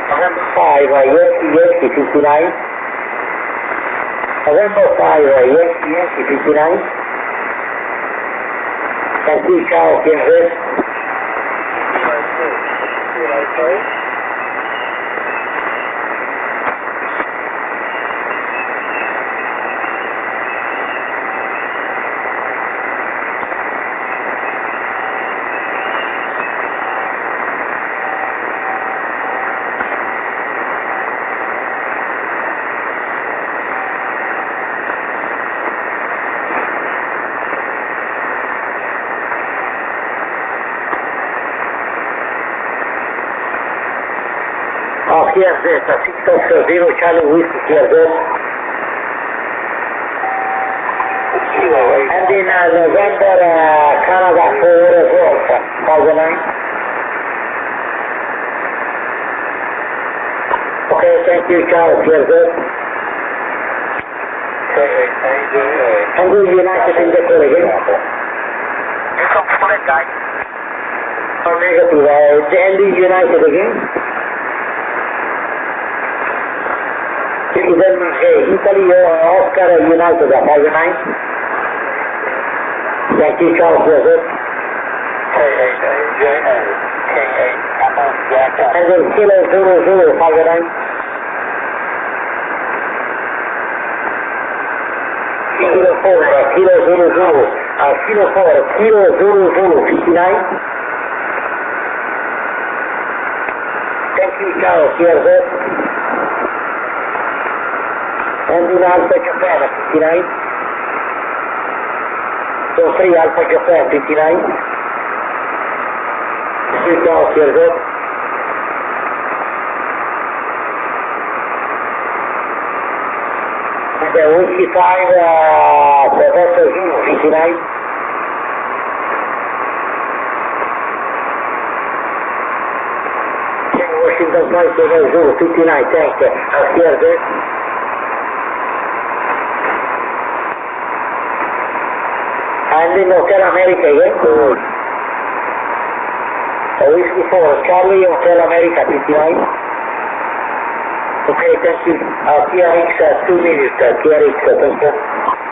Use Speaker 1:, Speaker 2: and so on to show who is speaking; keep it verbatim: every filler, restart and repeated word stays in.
Speaker 1: November five, uh, Yankee, Yankee, fifty-nine. November five, uh, Yankee, Yankee, fifty-nine. Thank you, Charles, Kansas. Here Zeta, six Oscar zero, Charlie Whiskey, here Zeta. And in uh, November, uh, Canada four as well, thousand nine. Okay, thank you, Charles, here Zeta. And the United in the call again.
Speaker 2: You come for that guy.
Speaker 1: Oh, negative, uh, and the United again. Italy, uh, Oscar United, five nine. Thank you, Charles, Joseph.
Speaker 2: K eight, K eight,
Speaker 1: and then Kilo zero zero, five nine. Kilo four, uh, Kilo zero zero, uh, Kilo four, Kilo zero zero, fifty-nine. Thank you, Charles, Joseph. And in Alpha Japan, fifty-nine. So three Alpha Japan, fifty-nine. Three Charles, here go. And then Whiskey five, uh, Professor Zulu, fifty-nine. Washington five, Professor Zulu, fifty-nine, thank you. Uh, here go. And in Hotel America again, good. So Whiskey four, Charlie, Hotel America, fifty-nine. Okay, thank you. Uh, T R X, uh, two minutes, uh, T R X, uh, thank you.